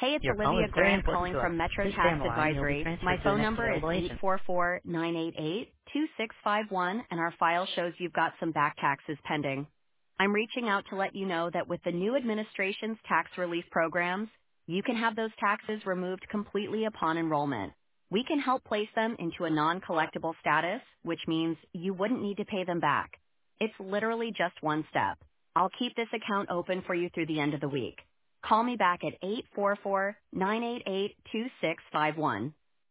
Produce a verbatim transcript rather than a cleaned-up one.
Hey, it's Your call Olivia is very Grant important calling to us. from Metro Please stay Tax on the line and you'll be Advisory. My transferred to the phone next number is available eight agent. four four, nine eight eight, two six five one, and our file shows you've got some back taxes pending. I'm reaching out to let you know that with the new administration's tax relief programs, you can have those taxes removed completely upon enrollment. We can help place them into a non-collectible status, which means you wouldn't need to pay them back. It's literally just one step. I'll keep this account open for you through the end of the week. Call me back at eight four four, nine eight eight, two six five one.